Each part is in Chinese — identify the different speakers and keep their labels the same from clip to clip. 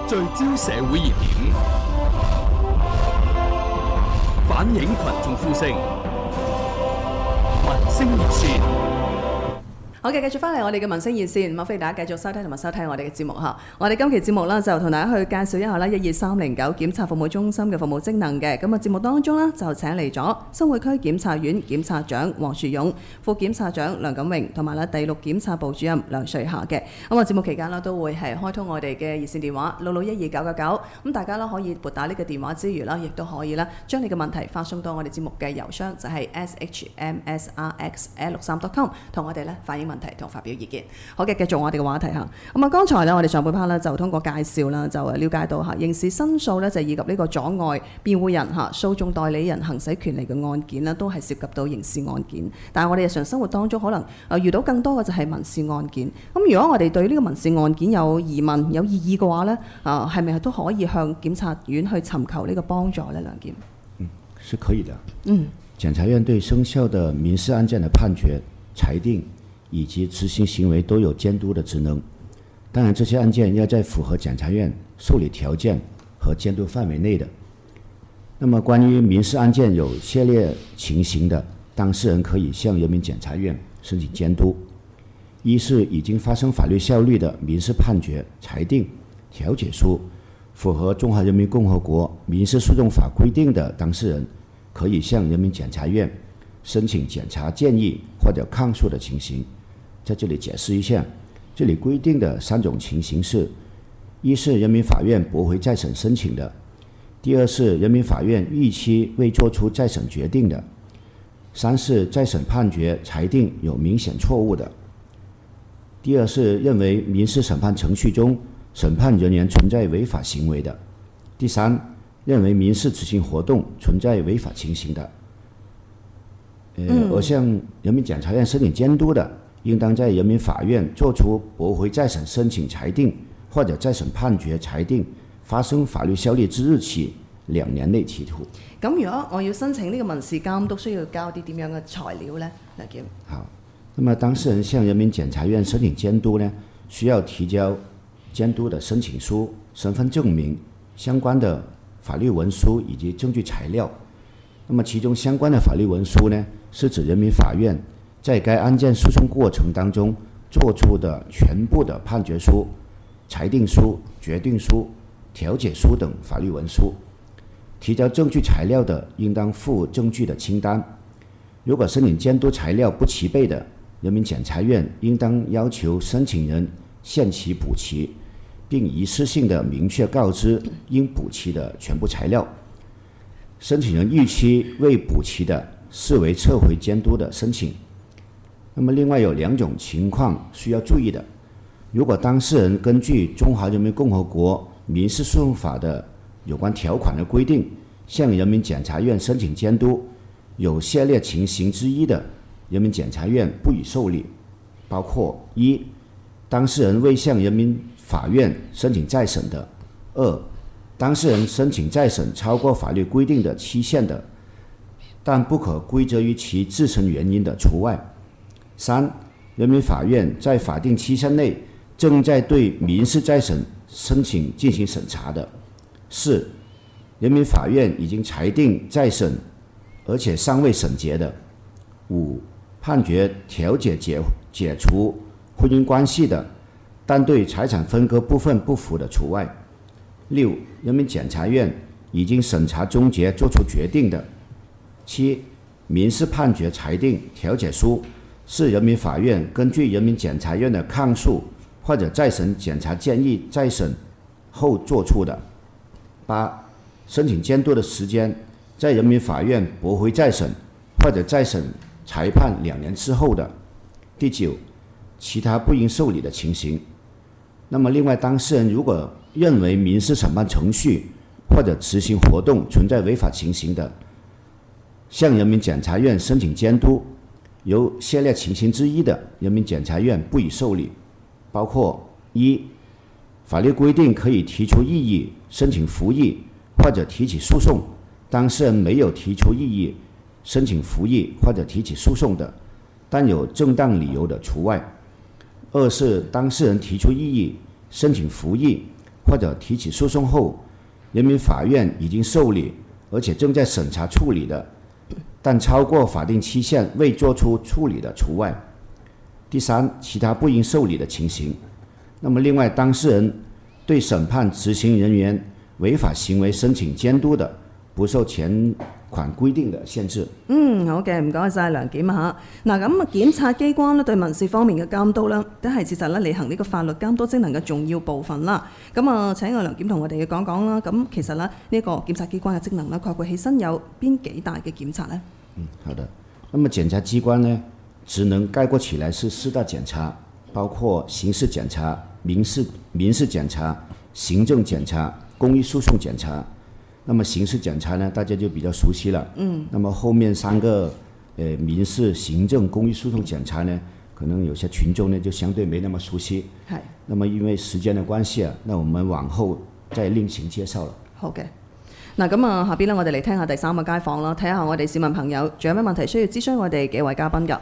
Speaker 1: 聚焦社會熱點，反映群眾呼聲，民聲熱線。
Speaker 2: 好嘅，繼續翻嚟我哋嘅民聲熱線，歡迎大家繼續收聽同埋收睇我哋嘅節目嚇。我哋今期節目啦，就同大家去介紹一下啦12309檢察服務中心嘅服務職能嘅。咁啊，節目當中呢，就請嚟咗新會區檢察院檢察長黃樹勇、副檢察長梁錦榮同埋第6檢察部主任梁瑞霞嘅。咁啊，節目期間啦，都會係開通我哋嘅熱線電話66129999，咁大家啦可以撥打呢個電話之餘啦，亦都可以啦將你嘅問題發送到我哋節目嘅郵箱，就係 shmsrx@163.com， 同我哋咧反映問題同發表意見。好嘅，繼續我哋嘅話題嚇。咁啊，剛才咧我哋上半 part 咧就通過介紹啦，就了解到嚇刑事申訴咧就以及呢個阻礙辯護人嚇訴訟代理人行使權利嘅案件咧，都係涉及到刑事案件。但係我哋日常生活當中可能遇到更多嘅就係民事案件。咁如果我哋對呢個民事案件有疑問、有異議嘅話咧，係咪都可以向檢察院去尋求呢個幫助呢？梁檢？
Speaker 3: 是可以的。檢察院對生效的民事案件的判決、裁定以及執行行為都有監督的職能。當然，這些案件要在符合檢察院受理條件和監督範圍內的。那麼，關於民事案件有涉獵情形的，當事人可以向人民檢察院申請監督。一是已經發生法律效力的民事判決、裁定、調解書，符合中華人民共和國民事訴訟法規定的當事人，可以向人民檢察院申請檢察建議或者抗訴的情形。在這裡解釋一下，這裡規定的3種情形是：一是人民法院駁回再審申請的；第二是人民法院逾期未作出再審決定的；三是再審判決裁定有明顯錯誤的；第二是認為民事審判程序中審判人員存在違法行為的；第三，認為民事執行活動存在違法情形的。而向人民檢察院申請監督的，應當在人民法院作出駁回再審申請裁定或者再審判決裁定發生法律效力之日起2年內提出。
Speaker 2: 咁如果我要申請呢個民事監督，需要交啲點樣嘅材料呢？梁檢？
Speaker 3: 好，那麼當事人向人民檢察院申請監督呢，需要提交監督的申請書、身份證明、相關的法律文書以及證據材料。那麼其中相關的法律文書呢，是指人民法院在該案件訴訟過程當中作出的全部的判決書、裁定書、決定書、調解書等法律文書。提交證據材料的，應當附證據的清單。如果申請監督材料不齊備的，人民檢察院應當要求申請人限期補齊，並一次性的明確告知應補齊的全部材料。申請人逾期未補齊的，視為撤回監督的申請。那麼另外有2種情況需要注意的：如果當事人根據中華人民共和國民事訴訟法的有關條款的規定，向人民檢察院申請監督，有下列情形之一的，人民檢察院不予受理，包括：一、當事人未向人民法院申請再審的；二、當事人申請再審超過法律規定的期限的，但不可歸責於其自身原因的除外；三、人民法院在法定期限內正在對民事再審申請進行審查的；四、人民法院已經裁定再審而且尚未審結的；五、判決調解解除婚姻關係的，但對財產分割部分不服的除外；六、人民檢察院已經審查終結作出決定的；七、民事判決裁定調解書是人民法院根據人民檢察院的抗訴或者再審檢察建議再審後作出的；八、申請監督的時間在人民法院駁回再審或者再審裁判2年之後的；第九，其他不應受理的情形。那麼另外，當事人如果認為民事審判程序或者執行活動存在違法情形的，向人民檢察院申請監督，有下列情形之一的，人民檢察院不予受理，包括：一、法律規定可以提出異議、申請復議或者提起訴訟，當事人沒有提出異議、申請復議或者提起訴訟的，但有正當理由的除外；二是當事人提出異議、申請復議或者提起诉讼后，人民法院已经受理，而且正在审查处理的，但超过法定期限未作出处理的除外。第三，其他不应受理的情形。那么另外，当事人对审判执行人员违法行為申請監督的，不受前款規定的限制。
Speaker 2: 好嘅，唔該晒梁檢嚇。嗱咁檢察機關咧對民事方面嘅監督咧，都係事實咧履行呢個法律監督職能嘅重要部分啦。咁啊，請阿梁檢同我哋講講啦。咁其實咧呢個檢察機關嘅職能咧，概括起身有邊幾大嘅檢察呢？
Speaker 3: 好的。那麼檢察機關呢，職能概括起來是4大檢察，包括刑事檢察、民事檢察、行政檢察、公益訴訟檢察。那麼刑事檢察呢，大家就比較熟悉了。那麼後面3個民事、行政、公益訴訟檢察呢，可能有些群眾呢就相對沒那麼熟悉。係。那麼因為時間的關係啊，那我們往後再另行介紹了。好嘅。嗱咁啊，下邊呢，我哋嚟聽下第3個街訪啦，睇下我哋市民朋友仲有咩問題需要諮詢我哋幾位嘉賓㗎。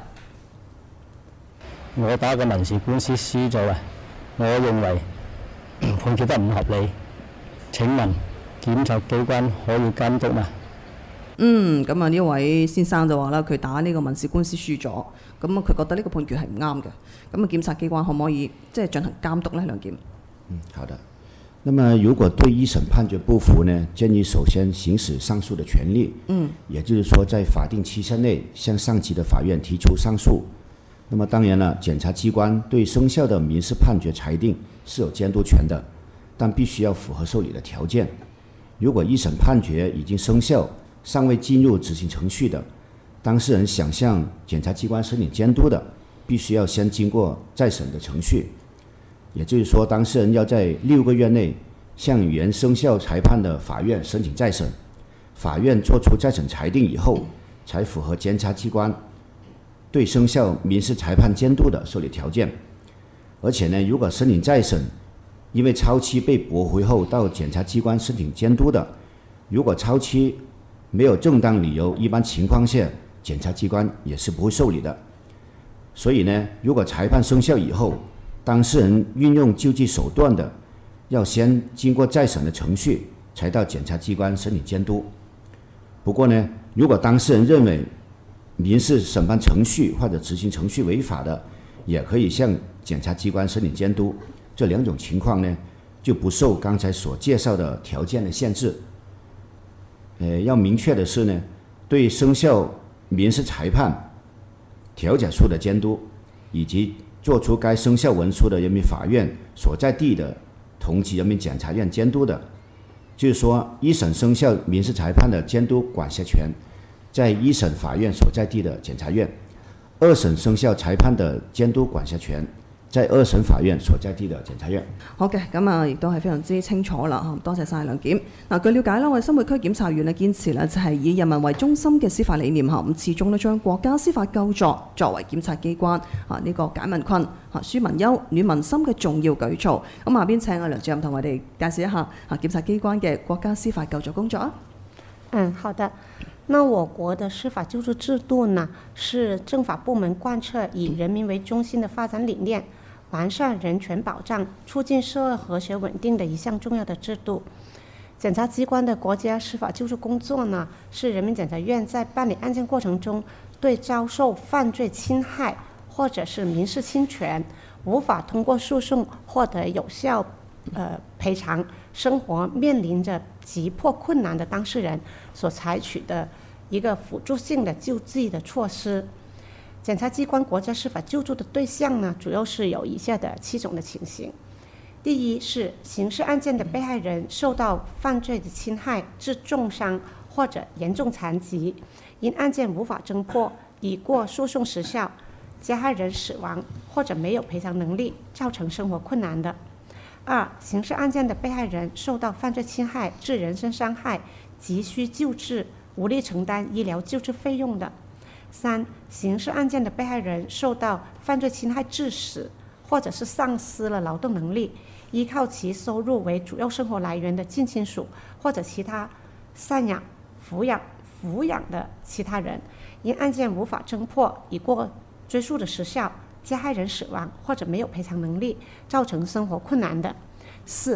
Speaker 4: 我打個民事官司輸咗啊，我認為判決得唔合理。請問檢察機關可以監督嗎？
Speaker 2: 咁啊呢位先生就話啦，佢打呢個民事官司輸咗，咁啊佢覺得呢個判決係唔啱嘅。咁啊檢察機關可唔可以即係進行監督呢？梁檢。
Speaker 3: 好的。那麼如果對一審判決不服呢，建議首先行使上訴的權利。也就是說在法定期限內向上級的法院提出上訴。那麼當然了，檢察機關對生效的民事判決裁定是有監督權的，但必須要符合受理的條件。如果一審判決已經生效，尚未進入執行程序的，當事人想向檢察機關申請監督的，必須要先經過再審的程序。也就是說，當事人要在6個月內向原生效裁判的法院申請再審，法院作出再審裁定以後，才符合檢察機關對生效民事裁判監督的受理條件。而且呢，如果申請再審，因為超期被駁回後到檢察機關申請監督的，如果超期沒有正當理由，一般情況下檢察機關也是不會受理的。所以呢，如果裁判生效以後，當事人運用救濟手段的，要先經過再審的程序，才到檢察機關申請監督。不過呢，如果當事人認為民事審判程序或者執行程序違法的，也可以向檢察機關申請監督。這兩種情況呢，就不受剛才所介紹的條件的限制。要明確的是呢，對生效民事裁判調解書的監督，以及作出該生效文書的人民法院所在地的同級人民檢察院監督的，就是說一審生效民事裁判的監督管轄權在一審法院所在地的檢察院，二審生效裁判的監督管轄權在二審法院所在地的檢察院。
Speaker 2: 好嘅，咁啊亦都係非常之清楚啦，多謝晒梁檢。嗱，據了解啦，我哋新會區檢察院咧堅持咧就係以人民為中心嘅司法理念嚇，咁始終咧將國家司法救助作為檢察機關呢個解民困、紓民憂、暖民心嘅重要舉措。咁下邊請阿梁主任同我哋介紹一下檢察機關嘅國家司法救助工作啊。
Speaker 5: 好的。那我國的司法救助制度呢，是政法部門貫徹以人民為中心的發展理念，完善人權保障，促進社會和諧穩定的一項重要的制度。檢察機關的國家司法救助工作呢，是人民檢察院在辦理案件過程中，對遭受犯罪侵害或者是民事侵權，無法通過訴訟獲得有效賠償，生活面臨着急迫困難的當事人所採取的一個輔助性的救濟的措施。檢察機關國家司法救助的對象呢，主要是有以下的7種的情形。第一是刑事案件的被害人受到犯罪的侵害致重傷或者嚴重殘疾，因案件無法偵破，已過訴訟時效，加害人死亡或者沒有賠償能力，造成生活困難的。2. 刑事案件的被害人受到犯罪侵害致人身傷害，急需救治，無力承擔醫療救治費用的。3. 刑事案件的被害人受到犯罪侵害致死，或者是喪失了勞動能力，依靠其收入為主要生活來源的近親屬或者其他贍養、撫養的其他人，因案件無法偵破，已過追訴的時效，加害人死亡或者沒有賠償能力，造成生活困難的。4.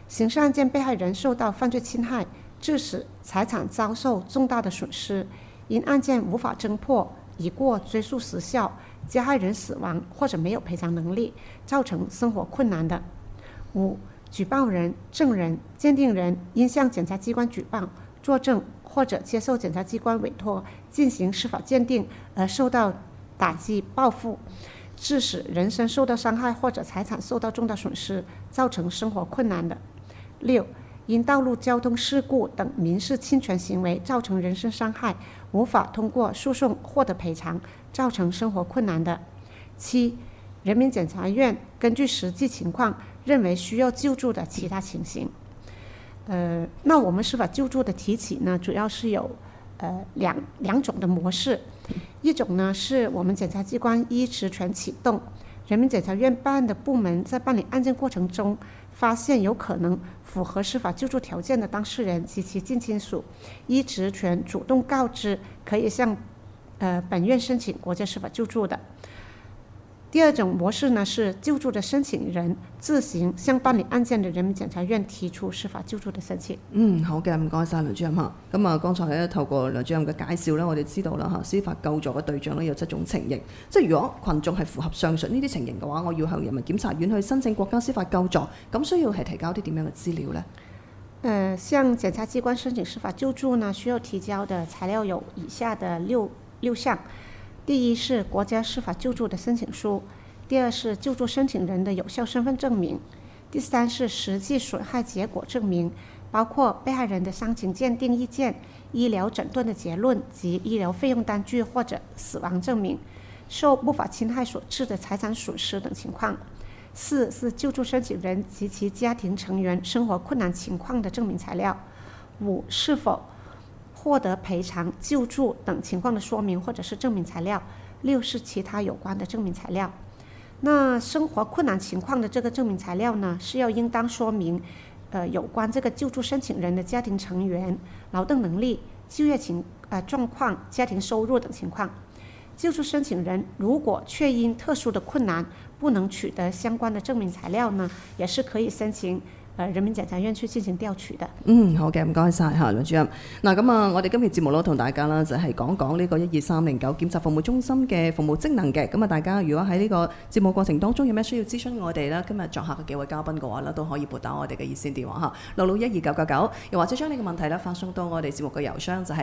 Speaker 5: 刑事案件被害人受到犯罪侵害，致使财产遭受重大的损失，因案件无法侦破，已过追诉时效，加害人死亡或者没有赔偿能力，造成生活困难的。5. 举报人、证人、鉴定人因向检察机关举报、作证或者接受检察机关委托进行司法鉴定而受到打击报复，致使人身受到伤害或者财产受到重大损失，造成生活困难的。6. 因道路交通事故等民事侵权行为造成人身伤害，无法通过诉讼获得赔偿，造成生活困难的。7. 人民检察院根据实际情况认为需要救助的其他情形。那我们司法救助的提起呢，主要是有两种的模式。一种呢是我们检察机关依职权启动，人民检察院办案的部门在办理案件过程中发现有可能符合司法救助条件的当事人及其近亲属，依职权主动告知可以向本院申请国家司法救助的。第二种模式呢是救助的申請人自行向辦理案件的人民檢察院提出司法救助的申請。
Speaker 2: 好嘅，唔該晒梁主任嚇。咁啊，剛才咧透過梁主任嘅介紹咧，我哋知道啦嚇，司法救助嘅對象咧有7種情形。即係如果群眾係符合上述呢啲情形嘅話，我要向人民檢察院去申請國家司法救助，咁需要係提交啲點樣嘅資料呢？
Speaker 5: 向檢察機關申請司法救助呢，需要提交的材料有以下的六項。第一是國家司法救助的申請書，第二是救助申請人的有效身份證明，第三是實際損害結果證明，包括被害人的傷情鑑定意見、醫療診斷的結論及醫療費用單據或者死亡證明，受不法侵害所致的財產損失等情況。四是救助申請人及其家庭成員生活困難情況的證明材料。五是否獲得賠償、救助等情況的說明或者是證明材料。六是其他有關的證明材料。那生活困難情況的這個證明材料呢，是要應當說明有關這個救助申請人的家庭成員、勞動能力、就業狀況、家庭收入等情況。救助申請人如果確因特殊的困難不能取得相關的證明材料呢，也是可以申請人民檢察院去進行調取的。
Speaker 2: 好嘅，唔該晒嚇梁主任。嗱咁啊，我哋今期節目咯，同大家啦就係講講呢個12309檢察服務中心嘅服務職能嘅。咁啊，大家如果喺呢個節目過程當中有咩需要諮詢我哋啦，今日作客嘅幾位嘉賓嘅話咧，都可以撥打我哋嘅熱線電話嚇6612999，又或者將你嘅問題咧發送到我哋節目嘅郵箱就係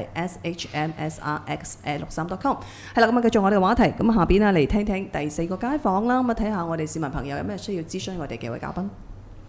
Speaker 2: shmsrx@63.com。係啦，咁啊繼續我哋嘅話題，咁下邊啊嚟聽聽第4個街訪啦，咁啊睇下我哋市民朋友有咩需要諮詢我哋幾位嘉賓。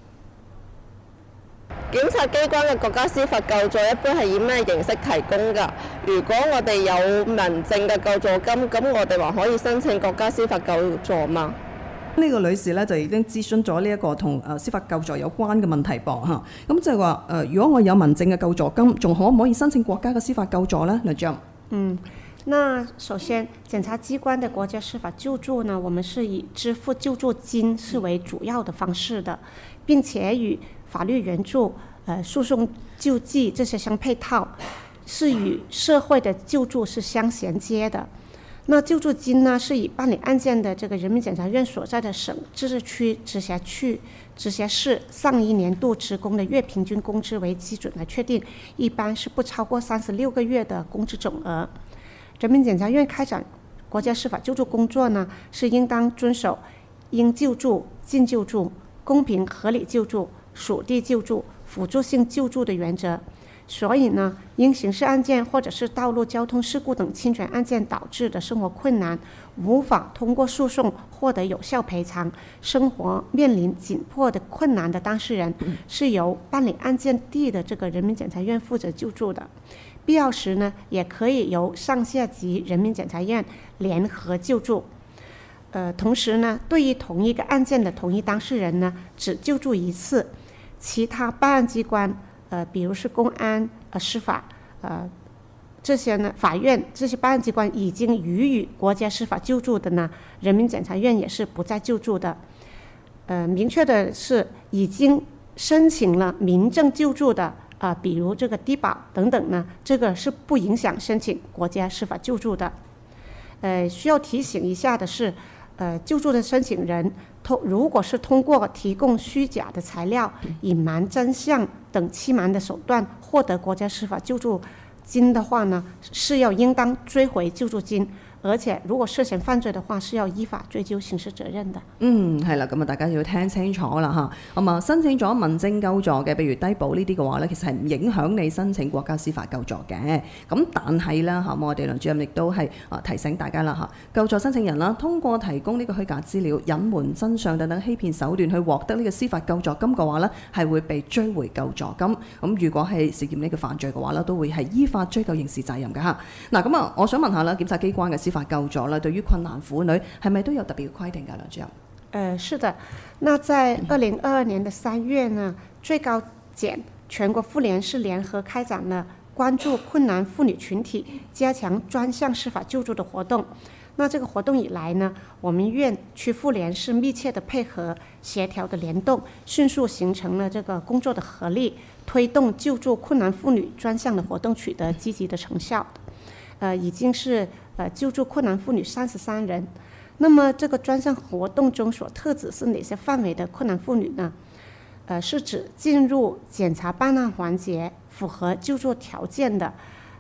Speaker 6: 檢察機關嘅國家司法救助一般係以咩形式提供㗎？如果我哋有民政嘅救助金，咁我哋還可以申請國家司法救助嗎？
Speaker 2: 呢個女士咧就已經諮詢咗呢一個同司法救助有關嘅問題噃嚇。咁就係話如果我有民政嘅救助金，仲可唔可以申請國家嘅司法救助呢？梁主任。
Speaker 5: 那首先，檢察機關的國家司法救助呢，我們是以支付救助金是為主要的方式的，並且與法律援助、訴訟救濟這些相配套，是與社會的救助是相銜接的。那救助金呢，是以辦理案件的這個人民檢察院所在的省、自治區、直轄市上一年度職工的月平均工資為基準來確定，一般是不超過36個月的工資總額。人民檢察院開展國家司法救助工作呢，是應當遵守應救助、盡救助、公平合理救助、屬地救助、輔助性救助的原則。所以呢，因刑事案件或者是道路交通事故等侵權案件導致的生活困難，無法通過訴訟獲得有效賠償，生活面臨緊迫的困難的當事人，是由辦理案件地的這個人民檢察院負責救助的。必要時呢，也可以由上下級人民檢察院聯合救助。同時呢，對於同一個案件的同一當事人呢，只救助一次，其他辦案機關，比如是公安、司法，這些呢，法院這些辦案機關已經予以國家司法救助的呢，人民檢察院也是不再救助的。明確的是，已經申請了民政救助的。比如這個低保等等呢，這個是不影響申請國家司法救助的。需要提醒一下的是，救助的申請人如果是通过提供虚假的材料、隐瞒真相等欺瞒的手段获得国家司法救助金的話呢，是要應當追回救助金，而且如果涉嫌犯罪的話，是要依法追究刑事責任的。
Speaker 2: 係啦，咁啊大家要聽清楚啦嚇。咁啊申請咗民政救助嘅，譬如低保呢啲嘅話咧，其實係唔影響你申請國家司法救助嘅。咁但係啦嚇，我哋梁主任亦都係提醒大家啦嚇，救助申請人啦，通過提供呢個虛假資料、隱瞞真相等等欺騙手段去獲得呢個司法救助金嘅話咧，係會被追回救助金。咁如果係涉嫌呢個犯罪嘅話咧，都會係依法追究刑事責任㗎嚇。嗱咁啊，我想問下啦，檢察機關嘅司法救助啦，對於困難婦女係咪都有特別嘅規定㗎，梁主任？
Speaker 5: 是的。那在2022年的3月呢，最高檢、全國婦聯是聯合開展了關注困難婦女群體、加強專項司法救助的活動。那這個活動以來呢，我們院區婦聯是密切的配合、協調的聯動，迅速形成了這個工作的合力，推動救助困難婦女專項的活動取得積極的成效。已經是救助困難婦女33人。那麼這個專項活動中所特指是哪些範圍的困難婦女呢？是指進入檢查辦案環節符合救助條件的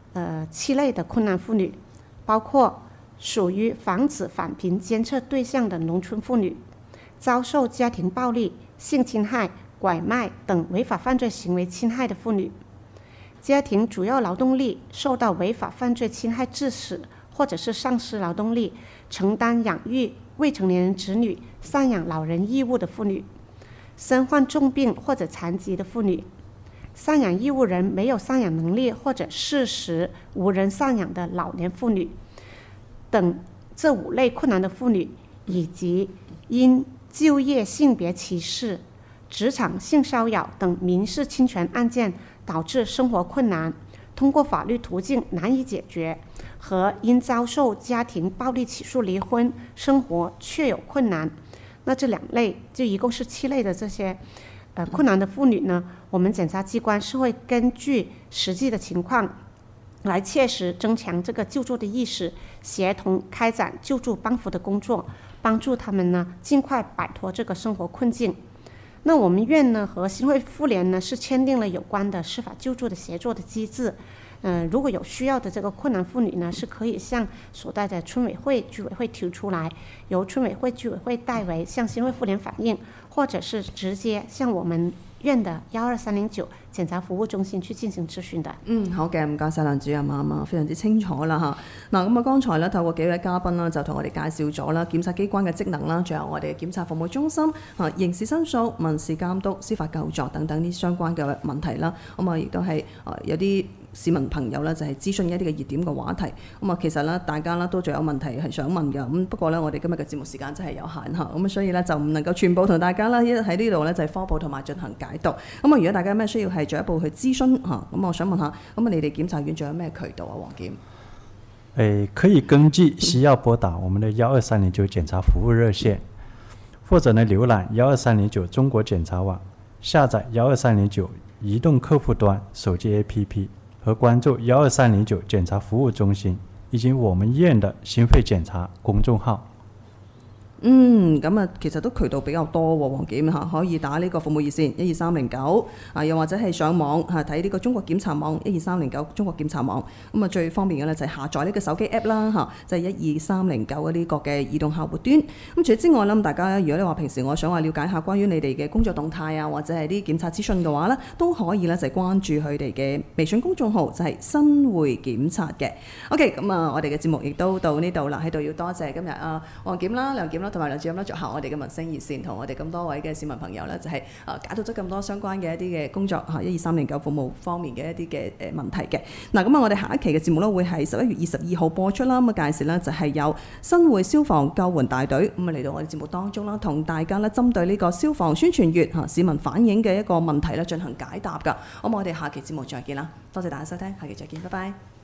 Speaker 5: 7類的困難婦女，包括屬於防止返貧監測對象的農村婦女，遭受家庭暴力、性侵害、拐賣等違法犯罪行為侵害的婦女，家庭主要勞動力受到違法犯罪侵害致死或者是喪失勞動力，承擔養育未成年人子女、贍養老人義務的婦女，身患重病或者殘疾的婦女，贍養義務人沒有贍養能力或者事實無人贍養的老年婦女等這5類困難的婦女，以及因就業性別歧視、職場性騷擾等民事侵權案件導致生活困難，通過法律途徑難以解決，和因遭受家庭暴力起訴離婚，生活確有困難。那這2類就一共是7類的這些困難的婦女呢，我們檢察機關是會根據實際的情況來切實增強這個救助的意識，協同開展救助幫扶的工作，幫助他們呢盡快擺脫這個生活困境。那我們院呢和新會婦聯呢是簽訂了有關的司法救助的協作的機制。如果有需要的這個困難婦女呢，是可以向所在的村委會、居委會提出來，由村委會、居委會代為向新會婦聯反映，或者是直接向我們院的12309檢察服務中心去進行諮詢的。
Speaker 2: 好嘅，唔該曬梁主任啊，非常之清楚啦嚇。嗱，咁啊，剛才咧透過幾位嘉賓啦，就同我哋介紹咗啦檢察機關嘅職能啦，仲有我哋嘅檢察服務中心、刑事申訴、民事監督、司法救助等等啲相關嘅問題啦。咁啊，亦都係有啲市民朋友咧就係諮詢一啲嘅熱點嘅話題。咁啊，其實咧大家咧都仲有問題係想問㗎。咁不過咧，我哋今日嘅節目時間真係有限嚇，咁所以咧就唔能夠全部同大家啦喺呢度咧就係科普同埋進行解讀。咁啊，如果大家有咩需要係進一步去諮詢嚇，咁我想問下，咁啊你哋檢察院仲有咩渠道啊？黃檢？
Speaker 7: 可以根據需要撥打我們的12309檢察服務熱線，或者呢瀏覽12309中國檢察網，下載12309移動客戶端手機 APP 和關注12309檢察服務中心以及我們院的新會檢察公眾號。
Speaker 2: 咁啊，其實都渠道比較多喎，黃檢嚇，可以打呢個服務熱線12309啊，又或者係上網睇呢個中國檢察網12309中國檢察網。咁啊，最方便嘅咧就係下載呢個手機 app 啦嚇，就係12309嘅呢個嘅移動客戶端。咁除此之外咧，大家如果你話平時我想話了解下關於你哋嘅工作動態啊，或者係啲檢察資訊嘅話咧，都可以咧就係關注佢哋嘅微信公眾號，就係新會檢察嘅。OK， 咁啊，我哋嘅節目亦都到呢度啦，喺度要多謝今日黃檢啦、梁檢啦同埋梁主任啦，做下我哋嘅民生熱線，同我哋咁多位嘅市民朋友咧，就係解讀咗咁多相關嘅一啲嘅工作12309服務方面嘅一啲嘅問題嘅。嗱，咁啊，我哋下一期嘅節目咧會係11月22號播出啦。咁啊，介紹咧就係有新會消防救援大隊咁啊嚟到我哋節目當中啦，同大家咧針對呢個消防宣傳月市民反映嘅一個問題咧進行解答㗎。咁我哋下期節目再見啦，多謝大家收聽，下期再見，拜拜。